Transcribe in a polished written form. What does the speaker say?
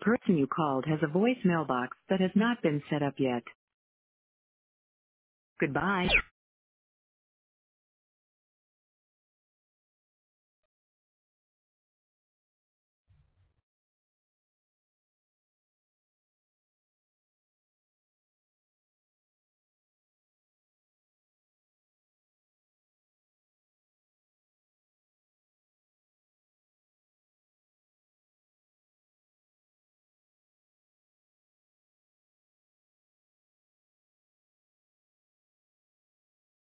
person you called has a voicemail box that has not been set up yet. Goodbye.